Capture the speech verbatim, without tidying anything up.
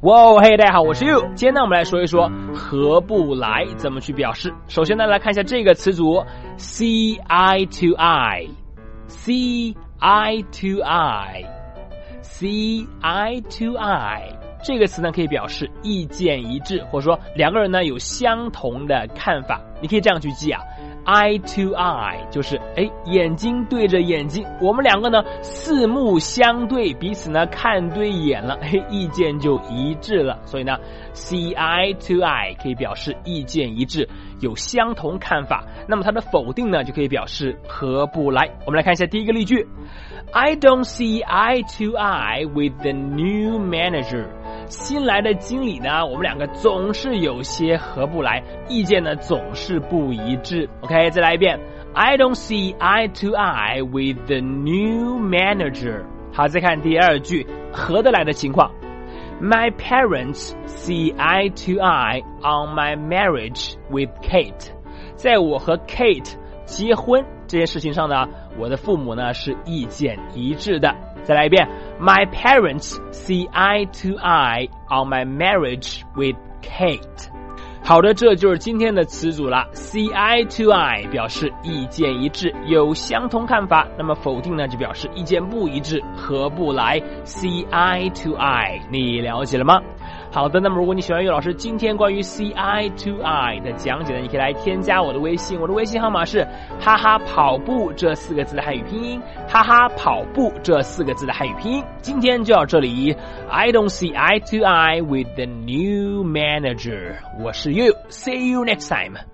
哇，嘿，大家好，我是 You。今天呢，我们来说一说合不来怎么去表示。首先呢，来看一下这个词组 see eye to eye，see eye to eye，see eye to eye。这个词呢，可以表示意见一致，或者说两个人呢有相同的看法。你可以这样去记啊。Eye to eye 就是哎，眼睛对着眼睛，我们两个呢四目相对，彼此呢看对眼了，哎，意见就一致了。所以呢 see eye to eye 可以表示意见一致，有相同看法。那么它的否定呢就可以表示合不来。我们来看一下第一个例句 I don't see eye to eye with the new manager。新来的经理呢，我们两个总是有些合不来，意见呢总是不一致。 OK， 再来一遍 I don't see eye to eye with the new manager。 好，再看第二句合得来的情况 My parents see eye to eye on my marriage with Kate。 在我和 Kate 结婚这件事情上呢，我的父母呢是意见一致的。再来一遍 My parents see eye to eye on my marriage with Kate。 好的，这就是今天的词组了。 see eye to eye 表示意见一致，有相同看法。那么否定呢就表示意见不一致，合不来。 see eye to eye 你了解了吗？好的，那么如果你喜欢岳老师今天关于 see eye to eye 的讲解呢，你可以来添加我的微信，我的微信号码是哈哈跑步这四个字的汉语拼音，哈哈跑步这四个字的汉语拼音。今天就到这里 I don't see eye to eye with the new manager。 我是 You， see you next time。